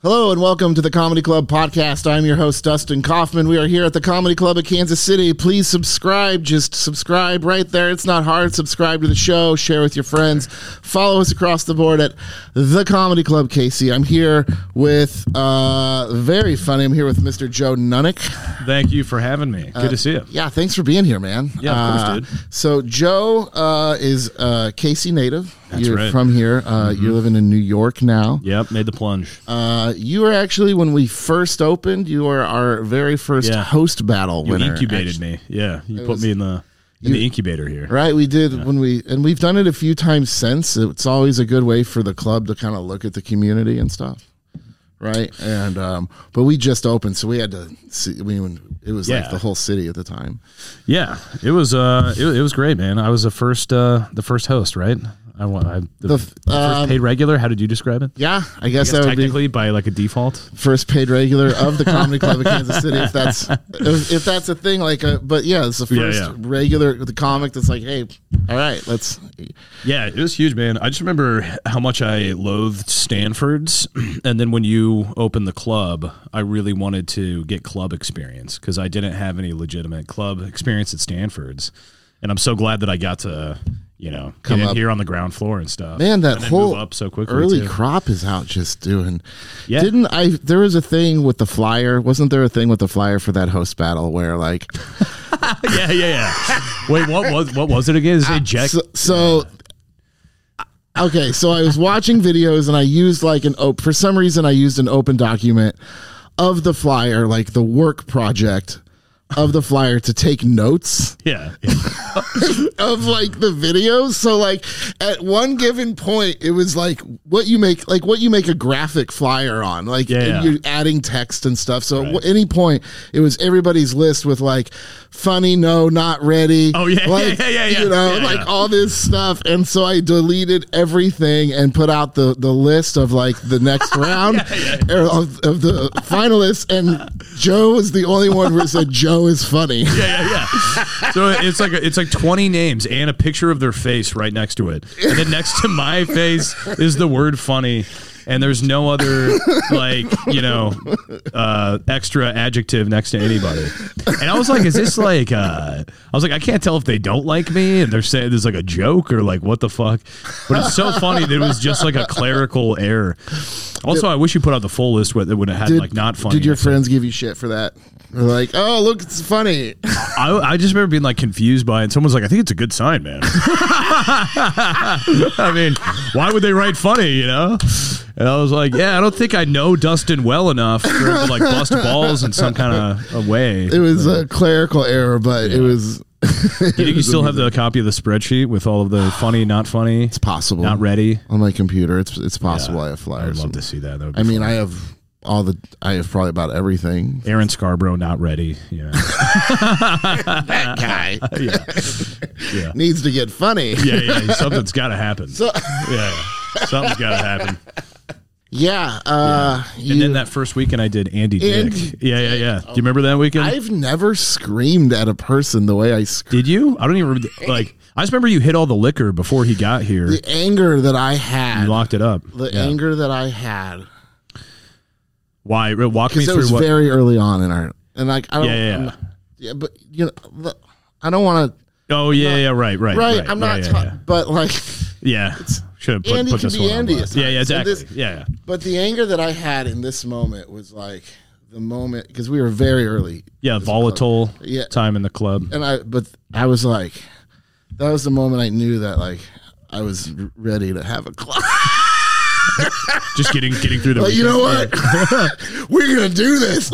Hello and welcome to the Comedy Club podcast. I'm your host, Dustin Kaufman. We are here at the Comedy Club of Kansas City. Please subscribe. Just subscribe right there. It's not hard. Subscribe to the show. Share with your friends. Follow us across the board at the Comedy Club KC. I'm here with, very funny, I'm here with Mr. Joe Nunnick. Thank you for having me. Good to see you. Yeah, thanks for being here, man. Yeah, of course, dude. So Joe is a KC native. That's You're right. from here. You're living in New York now. Yep, made the plunge. You were actually, when we first opened, you were our very first host battle You winner. incubated me. Yeah, you put me in the incubator here. Right, we did and we've done it a few times since. It's always a good way for the club to kind of look at the community and stuff. Right, and but we just opened, so we had to see. It was like the whole city at the time. Yeah, it was great, man. I was the first host, right? The first paid regular. How did you describe it? Yeah, I guess that would technically by like a default. First paid regular of the Comedy Club of Kansas City, if that's a thing. But yeah, it's the first regular the comic that's like, hey, all right, let's. Yeah, it was huge, man. I just remember how much I loathed Stanford's, and then when you opened the club, I really wanted to get club experience because I didn't have any legitimate club experience at Stanford's, and I'm so glad that I got to. Come in here on the ground floor and stuff. Man, that whole move up so quickly early crop is out just doing. Yeah. There was a thing with the flyer. Wasn't there a thing with the flyer for that host battle where like. yeah. Wait, what was it again? Is it Jack? Okay, so I was watching videos and I used for some reason I used an open document of the flyer, like the work project of the flyer to take notes. Yeah. Of like the videos. So like at one given point it was like what you make a graphic flyer on. Like you're adding text and stuff. So at any point it was everybody's list with like funny, no, not ready. Oh yeah. Like, yeah. all this stuff. And so I deleted everything and put out the list of like the next round of the finalists, and Joe was the only one who said Joe is funny. Yeah. So it's like 20 names and a picture of their face right next to it. And then next to my face is the word funny. And there's no other extra adjective next to anybody. And I was like, is this like, I can't tell if they don't like me and they're saying there's like a joke or like, what the fuck? But it's so funny that it was just like a clerical error. Also, I wish you put out the full list where it would have had like not funny. Did your friends give you shit for that? They're like, oh, look, it's funny. I just remember being like confused by it. And someone's like, I think it's a good sign, man. I mean, why would they write funny, And I was like, I don't think I know Dustin well enough for him to like bust balls in some kind of a way. It was a clerical error, but it was. You think you still have the copy of the spreadsheet with all of the funny, not funny? It's possible. Not ready? On my computer. It's possible I have flyers. I'd love to see that. I mean, I have probably about everything. Aaron Scarborough, not ready. Yeah. That guy. Yeah. Needs to get funny. Yeah. Something's got to happen. Something's got to happen. Yeah. And then that first weekend I did Andy Dick. Yeah. Do you remember that weekend? I've never screamed at a person the way I screamed. Did you? I don't even remember. I just remember you hit all the liquor before he got here. The anger that I had. You locked it up. The anger that I had. Why? Walk me through. It was very early on in our, and like I don't. Yeah. But I don't want to. Oh yeah. Right. I'm not. But like. Yeah. Should have put this one on. Yeah, exactly. But the anger that I had in this moment was like the moment, because we were very early. Yeah, volatile time in the club. And I was like, that was the moment I knew that like I was ready to have a club. Just getting through the. Like, you know what? We're gonna do this.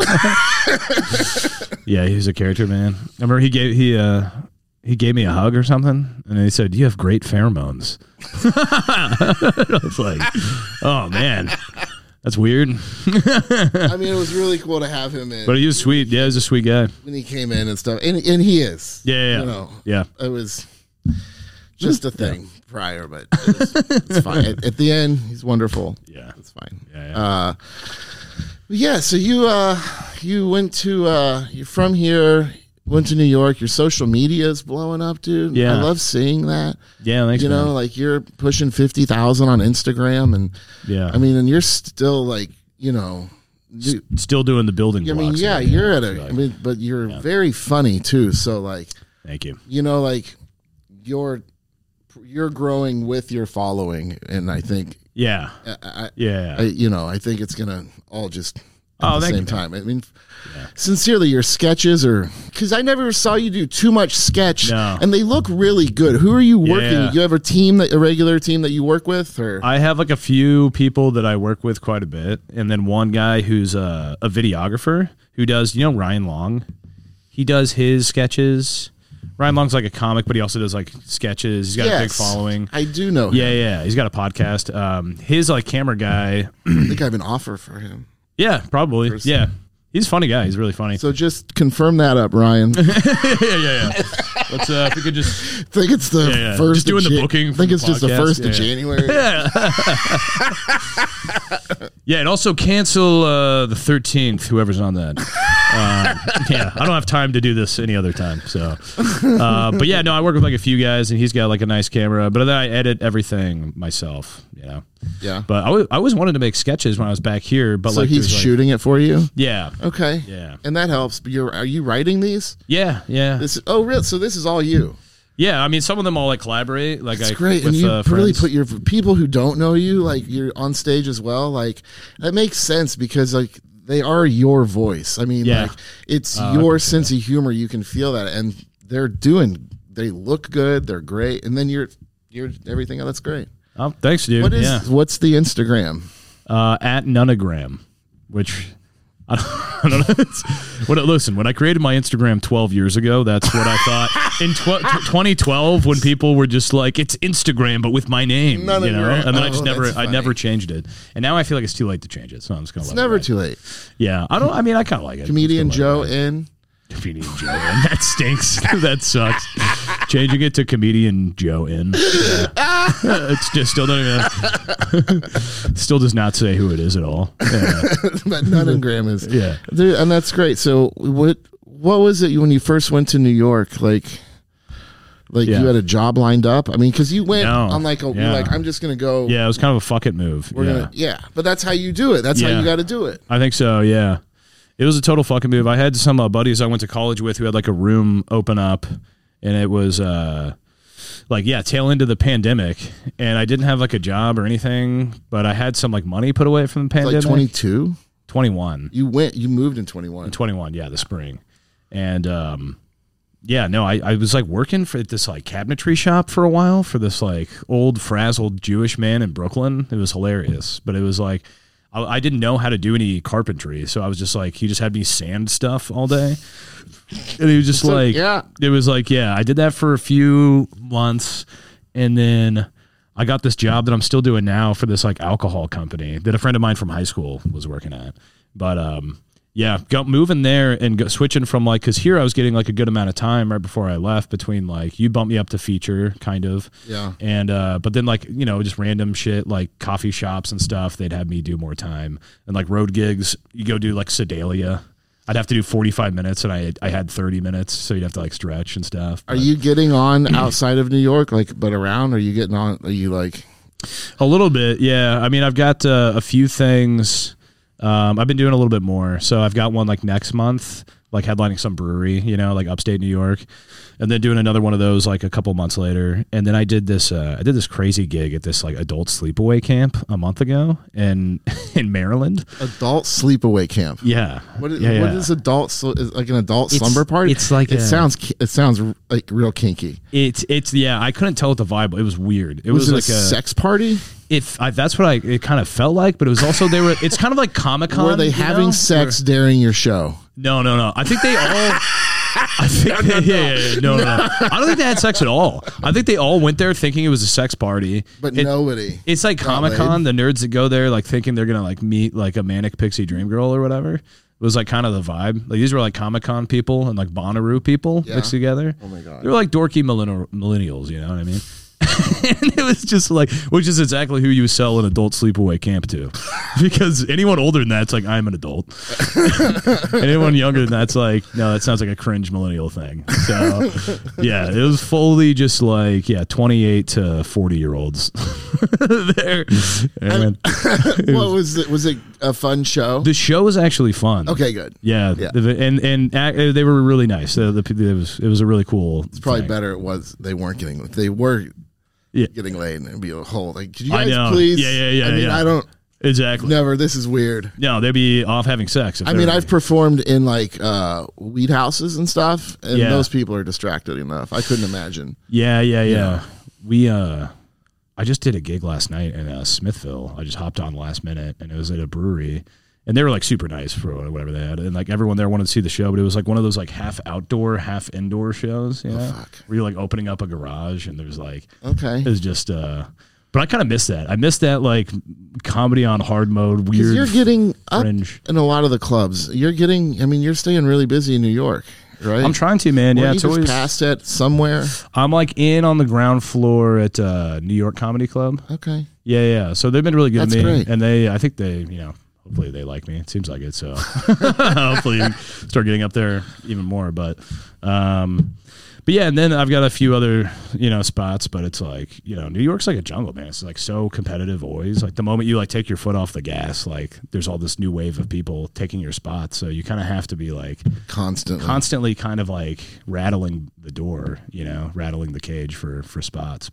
Yeah, he's a character, man. I remember he gave me a hug or something, and he said, "You have great pheromones." I was like, "Oh man, that's weird." I mean, it was really cool to have him in. But he was sweet. Yeah, he's a sweet guy when he came in and stuff, and he is. Yeah. It was just a thing prior, but it's fine. At the end, he's wonderful. Yeah, it's fine. Yeah. So you went to you're from here. Went to New York. Your social media is blowing up, dude. Yeah, I love seeing that. Yeah, thanks. Like you're pushing 50,000 on Instagram, and I mean, and you're still like you know, Still doing the building I blocks. mean, yeah, you're at a, I mean, but you're very funny too. So like, thank you. you know, like you're growing with your following, and I think, Yeah. you know, I think it's gonna all just at the thank same you. time. I mean, sincerely, your sketches are, because I never saw you do too much sketch, No. and they look really good. Who are you working Yeah. with? You have a regular team that you work with, or I have like a few people that I work with quite a bit, and then one guy who's a videographer who does, you know, Ryan Long. He does his sketches. Ryan Long's like a comic, but he also does like sketches. He's got a big following. I do know him. Yeah. He's got a podcast. His like camera guy. I think I have an offer for him. Yeah, probably. Yeah. He's a funny guy. He's really funny. So just confirm that up, Ryan. yeah. Let's if we could just I think it's the first. Just doing the booking. I think for it's just the podcast. first of January. Yeah, and also cancel the 13th. Whoever's on that. Yeah, I don't have time to do this any other time. So, but yeah, no, I work with like a few guys, and he's got like a nice camera. But then I edit everything myself. You know. Yeah. But I always wanted to make sketches when I was back here. But So like he's there's, like, shooting it for you. Yeah. Okay. Yeah. And that helps. But are you writing these? Yeah. Really? So this is all you. Yeah, I mean, some of them all like collaborate. Like That's I, great. with, And you really friends. put your people who don't know you, like you're on stage as well. Like that makes sense because like they are your voice. I mean, Yeah. like it's your sense of humor. You can feel that, and they look good. They're great, and then you're everything else. That's great. Oh, thanks, dude. What's the Instagram? At Nonogram, which I don't know. Listen, when I created my Instagram 12 years ago, that's what I thought. In 2012, when people were just like, "It's Instagram, but with my name," you know, Nonogram. and then I That's never funny. changed it, and now I feel like it's too late to change it. So I'm just gonna. It's let never it ride. too late. Yeah, I kind of like it. Comedian Just gonna Joe let it ride. in. Comedian Joe in. That stinks. That sucks. Changing it to Comedian Joe in. Yeah. It's just still don't even. Still does not say who it is at all. Yeah. But Nonogram is. Yeah. Dude, and that's great. So what was it when you first went to New York? Like Yeah. you had a job lined up? I mean, because you went No. on like you're like, I'm just gonna go. Yeah, it was kind of a fuck it move. We're gonna but that's how you do it. That's how Yeah. you got to do it. I think so, yeah. It was a total fucking move. I had some buddies I went to college with who had like a room open up, and it was tail into the pandemic, and I didn't have like a job or anything, but I had some like money put away from the Like pandemic. 22. 21. You moved in 21. 21, yeah, the spring. And I was like working for this like cabinetry shop for a while for this like old frazzled Jewish man in Brooklyn. It was hilarious, but it was like I didn't know how to do any carpentry, so I was just like, he just had me sand stuff all day, and he was just it was like, I did that for a few months, and then I got this job that I'm still doing now for this like alcohol company that a friend of mine from high school was working at, but moving there and switching from like, because here I was getting like a good amount of time right before I left between like, you bumped me up to feature kind of. Yeah. And, but then like, you know, just random shit like coffee shops and stuff, they'd have me do more time. And like road gigs, you go do like Sedalia. I'd have to do 45 minutes and I had 30 minutes. So you'd have to like stretch and stuff. Are you getting on outside of New York, like, but around? Are you getting on? Are you like A little bit, yeah. I mean, I've got a few things. I've been doing a little bit more. So I've got one like next month, like headlining some brewery, you know, like upstate New York, and then doing another one of those like a couple months later. And then I did this crazy gig at this like adult sleepaway camp a month ago in Maryland. adult sleepaway camp? Yeah. What is, yeah. what is like an adult slumber party? It's like it sounds like real kinky. It's I couldn't tell what the vibe. It was weird. It Was it like a sex party? That's what it kind of felt like, but it was also it's kind of like Comic-Con. Were they having sex during your show? No. I think they all. No. I don't think they had sex at all. I think they all went there thinking it was a sex party. But nobody. It's like got Comic-Con. The nerds that go there like thinking they're gonna like meet like a manic pixie dream girl or whatever. It was like kind of the vibe. Like these were like Comic-Con people and like Bonnaroo people mixed together. Oh my God. They were like dorky millennials. You know what I mean? And it was just like, which is exactly who you sell an adult sleepaway camp to. Because anyone older than that's like, I'm an adult. Anyone younger than that's like, no, that sounds like a cringe millennial thing. So, yeah, it was fully just like, 28 to 40-year-olds there. And What was it? Was it a fun show? the show was actually fun. Okay, good. Yeah, and they were really nice. It was a really cool. It's probably better. They were getting laid, and it'd be a whole like. Could you guys please? Yeah. I mean, I don't. Exactly. Never. This is weird. No, they'd be off having sex. I mean, I've performed in like weed houses and stuff, and those people are distracted enough. I couldn't imagine. Yeah. We I just did a gig last night in Smithville. I just hopped on last minute, and it was at a brewery. And they were like super nice for whatever they had. And like everyone there wanted to see the show, but it was like one of those like half outdoor, half indoor shows, you know? Where you're like opening up a garage and there's like, it was just, but I kind of miss that. I miss that like comedy on hard mode, weird. You're getting fringe. up in a lot of the clubs. You're staying really busy in New York, right? I'm trying to, man. Were yeah, you it's just always past it somewhere. I'm like in on the ground floor at New York Comedy Club. Okay. Yeah. So they've been really good to me. Great. And I think they, hopefully they like me. It seems like it. So hopefully start getting up there even more. But yeah, and then I've got a few other, spots, but it's like, New York's like a jungle, man. It's like so competitive always. Like the moment you like take your foot off the gas, like there's all this new wave of people taking your spots. So you kind of have to be like constantly kind of like rattling the door, rattling the cage for spots.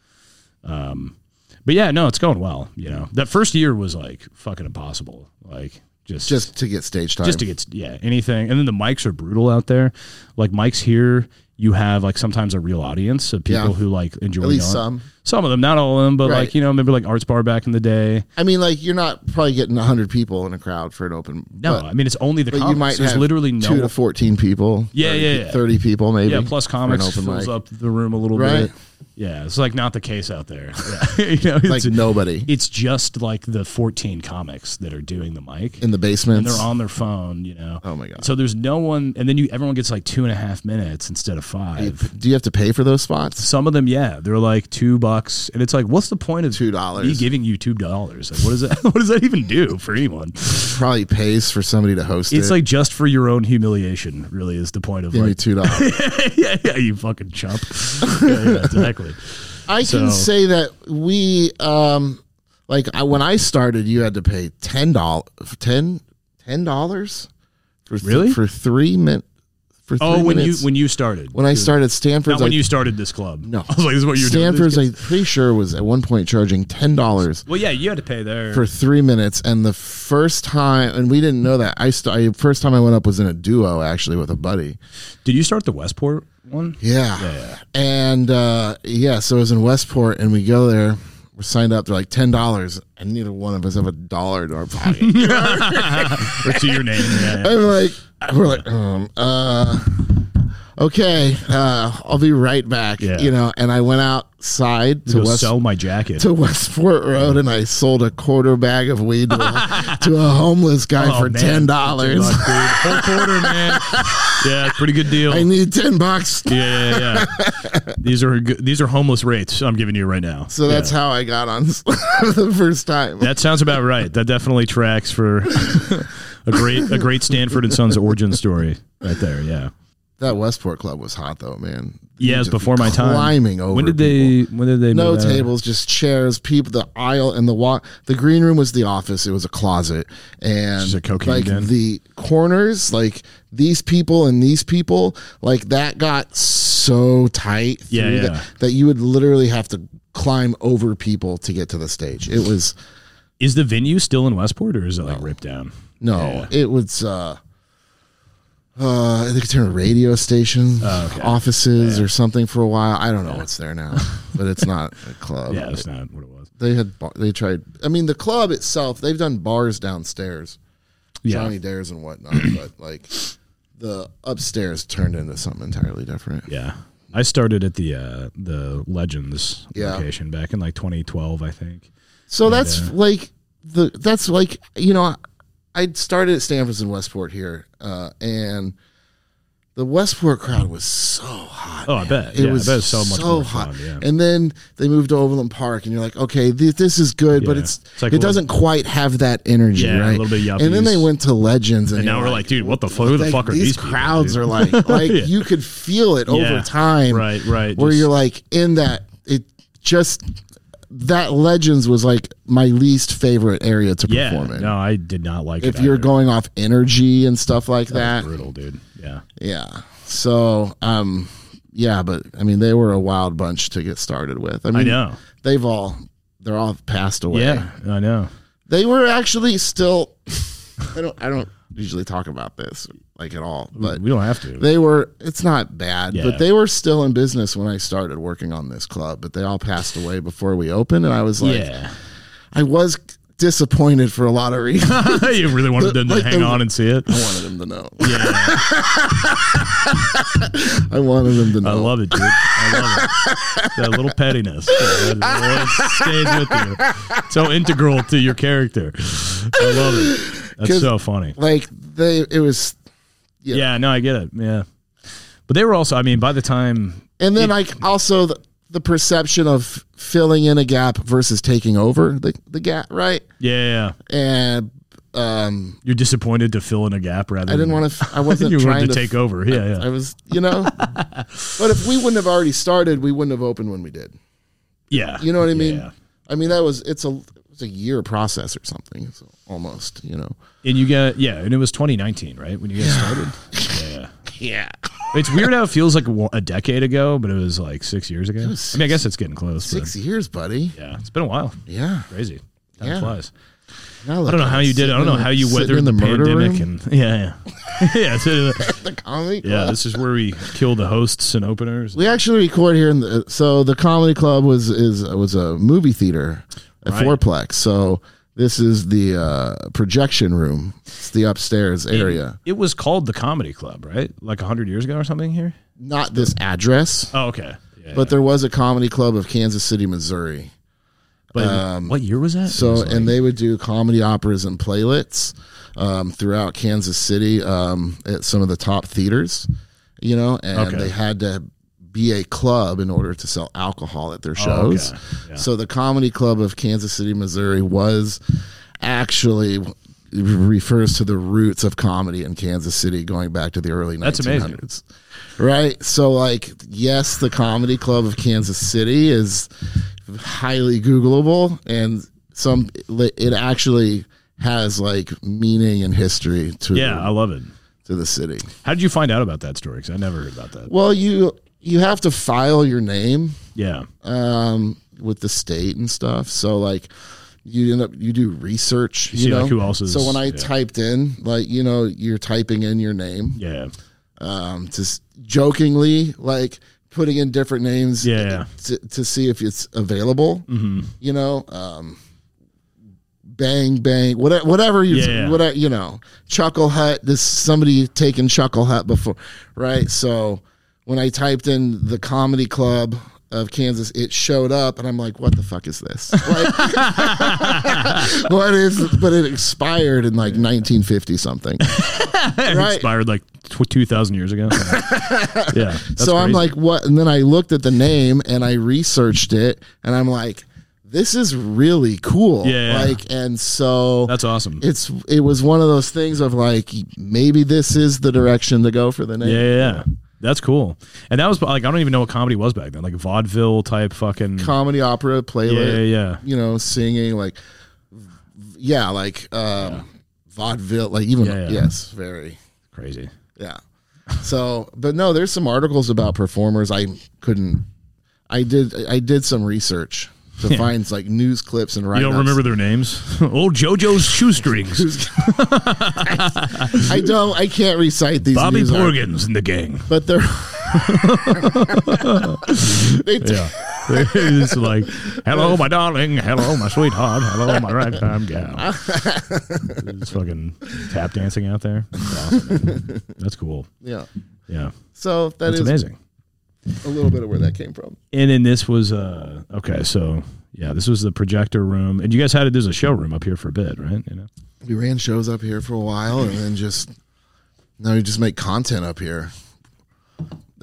But yeah, no, it's going well. That first year was like fucking impossible. Like just to get stage time, just to get anything. And then the mics are brutal out there. Like mics here, you have like sometimes a real audience of people who like enjoy. At least some of them, not all of them, but like maybe like Arts Bar back in the day. I mean, like you're not probably getting 100 people in a crowd for an open. No, I mean it's only the comics. You might There's have literally 2 to 14 people. Yeah, 30 people maybe. Yeah, plus comics fills up the room a little bit. Yeah, it's like not the case out there. Yeah. Like nobody. It's just like the 14 comics that are doing the mic in the basement, and they're on their phone. Oh my god! So there's no one, and then everyone gets like 2.5 minutes instead of 5. Do you have to pay for those spots? Some of them, yeah, they're like $2, and it's like, what's the point of $2? Me giving you $2? Like, what does that? What does that even do for anyone? Probably pays for somebody to host it. It's like just for your own humiliation. Really, is the point of give me $2. yeah, you fucking chump. yeah, exactly. I can say that we when I started, you had to pay $10 for for 3 minutes. When you started. When I started Stanford's. Not when you started this club. No. I was like, this is what you're Stanford's, doing. I'm pretty sure, was at one point charging $10. Well, yeah, you had to pay there. For 3 minutes. And the first time, and we didn't know that, first time I went up was in a duo, actually, with a buddy. Did you start the Westport one? Yeah. And, so it was in Westport, and we go there. We're signed up. They're like $10, and neither one of us have $1 to our pocket. Or to your name. Yeah. We're like, okay, I'll be right back. Yeah. And I went outside to sell my jacket to Westport Road, and I sold a quarter bag of weed to a homeless guy for $10. Whole quarter, man. Yeah, pretty good deal. I need $10. Yeah. These are homeless rates I'm giving you right now. So that's how I got on the first time. That sounds about right. That definitely tracks for a great Stanford and Sons origin story right there. Yeah. That Westport club was hot though, man. Yeah, it was before my time. Climbing over. When did they? No tables, just chairs. People, the aisle and the green room was the office. It was a closet, and just a cocaine like den. The corners, like these people and these people, like that got so tight. That you would literally have to climb over people to get to the stage. It was. Is the venue still in Westport, or is it like ripped down? No, it was. I think it's in a radio station, offices or something for a while. I don't know what's there now, but it's not a club. Yeah, it's not what it was. They tried. I mean, the club itself, they've done bars downstairs, Johnny Dares and whatnot, but like the upstairs turned into something entirely different. Yeah, I started at the Legends location back in like 2012, I think. So that's like I started at Stanford's in Westport here, and The Westport crowd was so hot. Oh, I man. bet. It was I bet it's so much more hot. fun. Yeah. And then they moved to Overland Park, and you're like, okay, this is good, but Yeah. it's like it doesn't quite have that energy, Yeah, a right? little bit yuppies. And then they went to Legends, and now you're we're like, dude, what the fuck? Who the fuck are these crowds people, are like Yeah. you could feel it over time, Right. where Just- you're like in that that Legends was like my least favorite area to perform in. No, I did not like it. If you're either. going off energy and stuff like That that, was brutal, dude. Yeah. yeah. So, yeah, but I mean, they were a wild bunch to get started with. I mean, know. they're all passed away. Yeah, I know. They were actually still. I don't usually talk about this like at all, but We don't have to. they were. It's not bad, Yeah. but they were still in business when I started working on this club. But they all passed away before we opened, and I was like, yeah. I was disappointed for a lot of reasons. You really wanted them to like hang the- on and see it? I wanted them to know. Yeah. I wanted them to know. I love it, dude. I love it. That little pettiness. It stays with you. So integral to your character. I love it. That's 'Cause, so funny. Like it was. Yeah, no, I get it. Yeah. But they were also, I mean, by the time. And then like also the perception of filling in a gap versus taking over the gap, right? Yeah. And You're disappointed to fill in a gap rather I didn't want to. I wasn't you trying wanted to take over. Yeah, I was, But if we wouldn't have already started, we wouldn't have opened when we did. Yeah. You know what I mean? Yeah. I mean it's a year process or something, so almost. And you got, and it was 2019, right? When you guys started? Yeah. Yeah. It's weird how it feels like a decade ago, but it was like 6 years ago. I mean, I guess it's getting close. 6 years, buddy. Yeah, it's been a while. Yeah. Crazy. Time Yeah. flies. Now I don't know how you did it. I don't know how you weathered in the murder pandemic. room? And yeah. the comedy club. Yeah, this is where we kill the hosts and openers. We actually record here so the comedy club was a movie theater at Right. Fourplex. So this is the projection room. It's the upstairs area. It was called the Comedy Club, right? Like 100 years ago or something here? Not this address, Oh, okay. Yeah. but there was a comedy club of Kansas City, Missouri. But what year was that? So It was like- and they would do comedy operas and playlets throughout Kansas City at some of the top theaters, and Okay. they had to be a club in order to sell alcohol at their shows. okay. Yeah. So the Comedy Club of Kansas City, Missouri was actually refers to the roots of comedy in Kansas City going back to the early 1900s. That's amazing. Right? So like yes, the Comedy Club of Kansas City is highly googleable, and it actually has like meaning and history to I love it. to the city. How did you find out about that story? Because I never heard about that. Well, you have to file your name Yeah. with the state and stuff. So like you do research. You see, like, who else is- So when I yeah. typed in like you're typing in your name, Yeah. just jokingly like putting in different names, Yeah. to see if it's available. Mm-hmm. Bang bang, whatever Yeah. whatever Chuckle Hut. This somebody taken Chuckle Hut before, right? So when I typed in the Comedy Club of Kansas, it showed up, and I'm like, "What the fuck is this?" Like, what is? But it expired in like 1950 something, It right? expired like 2,000 years ago. Yeah. That's So I'm crazy. like, "What?" And then I looked at the name and I researched it, and I'm like, "This is really cool." Yeah. Like, and so that's awesome. it was one of those things of like maybe this is the direction to go for the name. Yeah. That's cool. And that was like, I don't even know what comedy was back then. Like vaudeville type fucking. Comedy opera playlet. Yeah. Singing like vaudeville, like even yes, very Crazy. yeah. So, but no, there's some articles about performers. I did some research to find like news clips and write. You don't remember their names? Old JoJo's shoestrings. I can't recite these. Bobby news Porgans and the gang. but they're Yeah. It's like, hello, my darling. Hello, my sweetheart. Hello, my ragtime gal. It's fucking tap dancing out there. That's awesome, man. That's cool. yeah. Yeah. So That's is amazing. a little bit of where that came from. And then this was, okay, so, yeah, this was the projector room. And you guys there's a showroom up here for a bit, right? We ran shows up here for a while, and then now we just make content up here.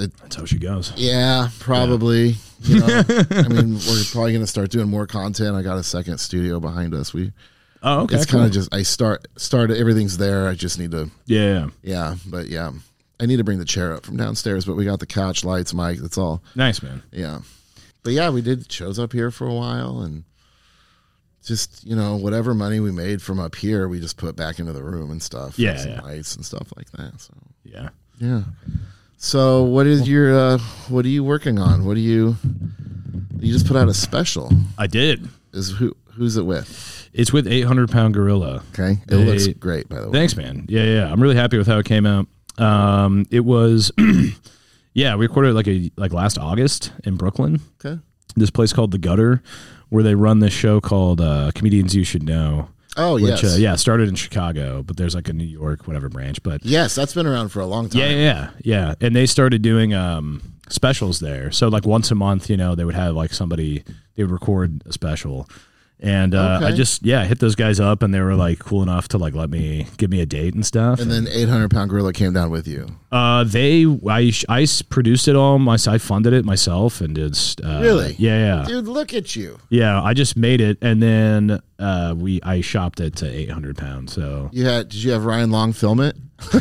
That's how she goes. Yeah, probably. You know, I mean, we're probably going to start doing more content. I got a second studio behind us. Okay. It's kind of just I started. Everything's there. I just need to. Yeah. But I need to bring the chair up from downstairs. But we got the couch, lights, mic. That's all. Nice, man. Yeah. But yeah, we did shows up here for a while, and just whatever money we made from up here, we just put back into the room and stuff. Yeah, some lights and stuff like that. So yeah. So what is your what are you working on? What do you just put out a special? I did. Who's it with? It's with 800 Pound Gorilla. Okay, it looks great, by the way. Thanks, man. Yeah. I'm really happy with how it came out. It was, we recorded like last August in Brooklyn. Okay. This place called The Gutter, where they run this show called Comedians You Should Know. Oh, which, yes. Started in Chicago, but there's like a New York, whatever branch. But yes, that's been around for a long time. Yeah. And they started doing specials there. So like once a month, they would have like somebody, they would record a special. And I just hit those guys up, and they were like cool enough to like give me a date and stuff. And then 800 Pound Gorilla came down with you. I produced it all. I funded it myself, and just really, yeah. Dude, look at you. Yeah, I just made it, and then I shopped it to 800 pounds. So did you have Ryan Long film it?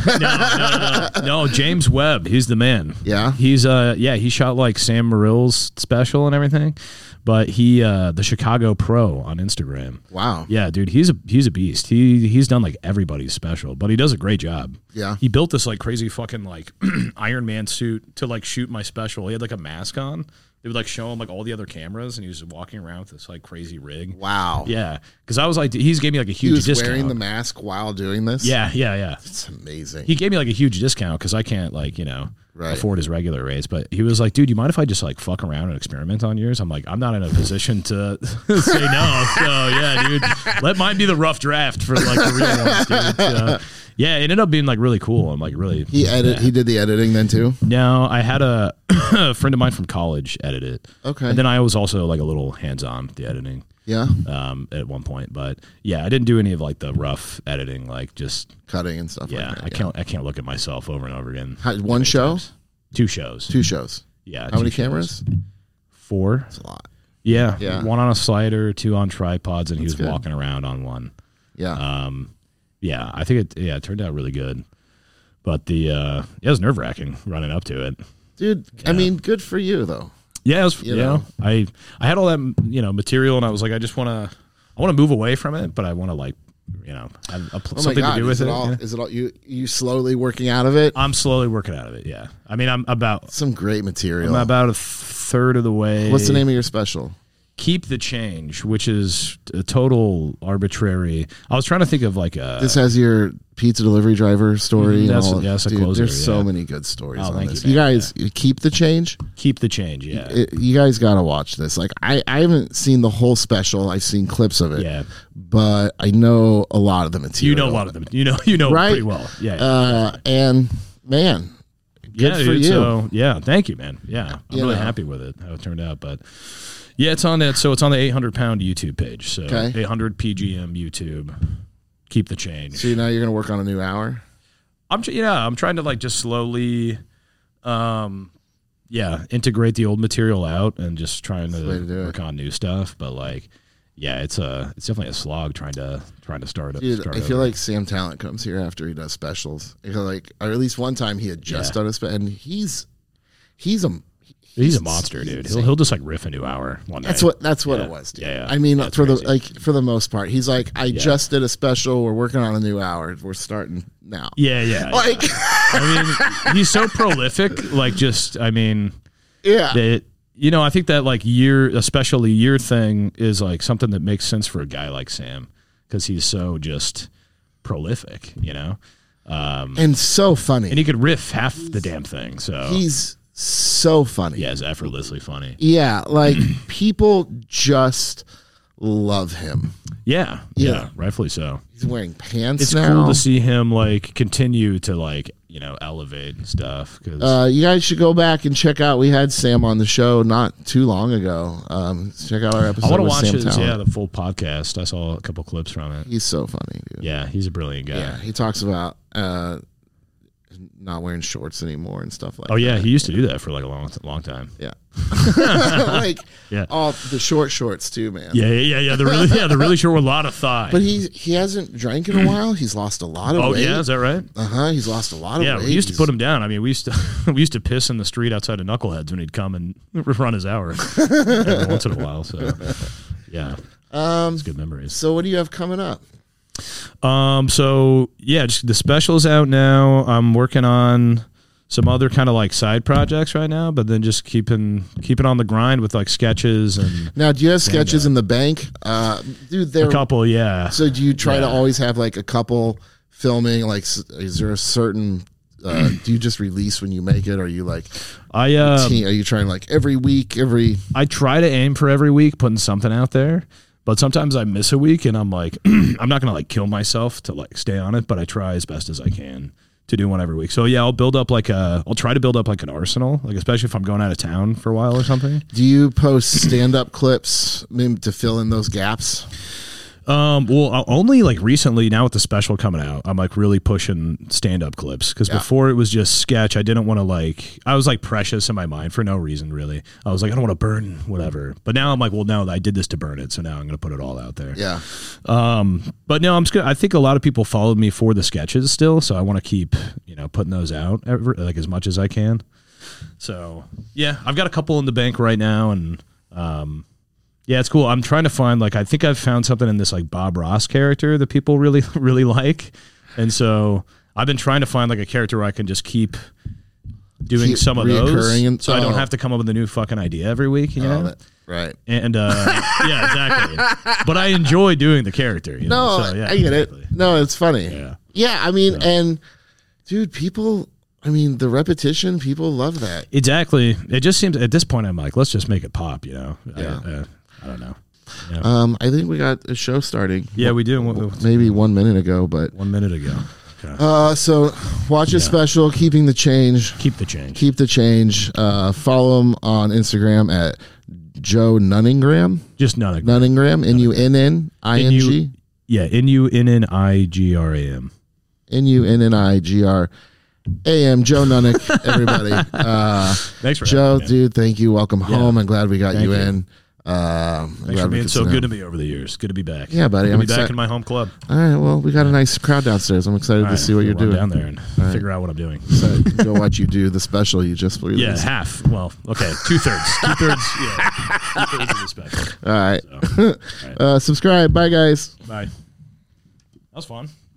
No, James Webb, he's the man. Yeah, he's he shot like Sam Morrill's special and everything. But he, the Chicago Pro on Instagram. Wow. Yeah, dude, he's a beast. He's done like everybody's special, but he does a great job. Yeah. He built this like crazy fucking like Iron Man suit to like shoot my special. He had like a mask on. They would like show him like all the other cameras, and he was walking around with this like crazy rig. Wow. Yeah, because I was like, he's gave me like a huge discount. Wearing the mask while doing this. Yeah. It's amazing. He gave me like a huge discount because I can't afford his regular rates. But he was like, dude, you mind if I just like fuck around and experiment on yours? I'm like, I'm not in a position to say no. So yeah, dude, let mine be the rough draft for like the real ones, dude. So, yeah, it ended up being like really cool. I'm like really. He did the editing then too. No, I had a friend of mine from college edit it. Okay. And then I was also like a little hands-on with the editing. Yeah. At one point, but yeah, I didn't do any of like the rough editing, like just cutting and stuff. Yeah, like that. I can't look at myself over and over again. One show? Times. Two shows. Yeah. How many cameras? 4. That's a lot. Yeah. One on a slider, 2 on tripods, and he was good. walking around on one. Yeah. Yeah, I think it turned out really good. But it was nerve-wracking running up to it. Dude, yeah. I mean, good for you though. Yeah, it was, you know, I had all that, material, and I was like, I want to move away from it, but I want to like, have something to do with it. Is it all you slowly working out of it? I'm slowly working out of it. Yeah. I mean, I'm about some great material. I'm about a third of the way. What's the name of your special? Keep the Change, which is a total arbitrary. I was trying to think of like a. This has your pizza delivery driver story. That's a closer. There's so many good stories on this. You guys keep the change. Keep the change. Yeah. You guys got to watch this. Like I haven't seen the whole special. I've seen clips of it. Yeah. But I know a lot of the material. You know a lot of them. You know right? pretty well. Yeah. And man. Good for you. So, yeah. Thank you, man. Yeah. I'm really happy with it how it turned out, but. Yeah, it's on that. So it's on the 800 Pound YouTube page. So 800 PGM YouTube. Keep the change. So now you're gonna work on a new hour. I'm trying to like just slowly, integrate the old material out and just trying to work on new stuff. But like, yeah, it's definitely a slog trying to start it. Dude, I feel like Sam Talent comes here after he does specials. Like, or at least one time he had just done a special, and he's a monster, dude. He'll just like riff a new hour one night. That's what it was, dude. Yeah. I mean, for the most part, he's like, I just did a special. We're working on a new hour. We're starting now. Yeah. Like, I mean, he's so prolific. Like, I think that like especially year thing is like something that makes sense for a guy like Sam because he's so just prolific, and so funny, and he could riff half the damn thing. So he's so funny. Yeah, it's effortlessly funny. Yeah, like people just love him. Yeah, rightfully so. He's wearing pants. It's cool to see him like continue to like elevate and stuff. Cause you guys should go back and check out. We had Sam on the show not too long ago. Check out our episode. I want to watch the full podcast. I saw a couple clips from it. He's so funny, dude. Yeah, he's a brilliant guy. Yeah, he talks about. not wearing shorts anymore and stuff like that. Oh yeah, he used to do that for like a long time. Yeah. Like all the short shorts too, man. Yeah. The really short with a lot of thigh. But he hasn't drank in a while. He's lost a lot of weight. Oh yeah, is that right? He's lost a lot of weight. Yeah, we used to put him down. I mean, we used to piss in the street outside of Knuckleheads when he'd come and run his hour every once in a while. So yeah, it's good memories. So what do you have coming up? So yeah, just the special's out now. I'm working on some other kind of like side projects right now, but then just keeping on the grind with like sketches and. Now, do you have sketches in the bank? Dude, a couple, yeah. So do you try to always have like a couple filming? Like, is there a certain? Do you just release when you make it? Or are you like? Are you trying like every week? I try to aim for every week, putting something out there. But sometimes I miss a week and I'm like, I'm not going to like kill myself to like stay on it, but I try as best as I can to do one every week. So yeah, I'll try to build up like an arsenal, like especially if I'm going out of town for a while or something. Do you post stand-up clips maybe to fill in those gaps? Well, only like recently now with the special coming out, I'm like really pushing stand-up clips because before it was just sketch. I didn't want to I was like precious in my mind for no reason really. I was like, I don't want to burn whatever. But now I'm like, well, no, I did this to burn it. So now I'm going to put it all out there. Yeah. But no, I think a lot of people followed me for the sketches still. So I want to keep, putting those out like as much as I can. So yeah, I've got a couple in the bank right now and, yeah, it's cool. I'm trying to find I think I've found something in this like Bob Ross character that people really, really like. And so I've been trying to find like a character where I can just keep doing some of those. So I don't have to come up with a new fucking idea every week, right. And yeah, exactly. But I enjoy doing the character. No, so, yeah, I get exactly. it. No, it's funny. Yeah, I mean, and dude, the repetition, people love that. Exactly. It just seems at this point, I'm like, let's just make it pop, Yeah. I don't know. Yeah. I think we got a show starting. Yeah, we do. Maybe 1 minute ago, but 1 minute ago. Okay. So watch a special, Keeping the Change. Keep the change. Keep the change. Follow him on Instagram at Joe Nunningram. Just Nunningram. Nunningram. N-U-N-N-I-N-G. Yeah, N-U-N-N-I-G-R-A-M. N-U-N-N-I-G-R-A-M. Joe Nunnick, everybody. Thanks for Joe, having me, dude, thank you. Welcome home. I'm glad we got you in. Thanks for being so good to me over the years. Good to be back. Yeah, buddy. I'm back in my home club. All right. Well, we got a nice crowd downstairs. I'm excited to see what you're doing down there and figure out what I'm doing. So go watch you do the special you just released. Yeah, half. Well, okay, 2/3. 2/3. Yeah, 2/3 of the special. All right. So, all right. Subscribe. Bye, guys. Bye. That was fun.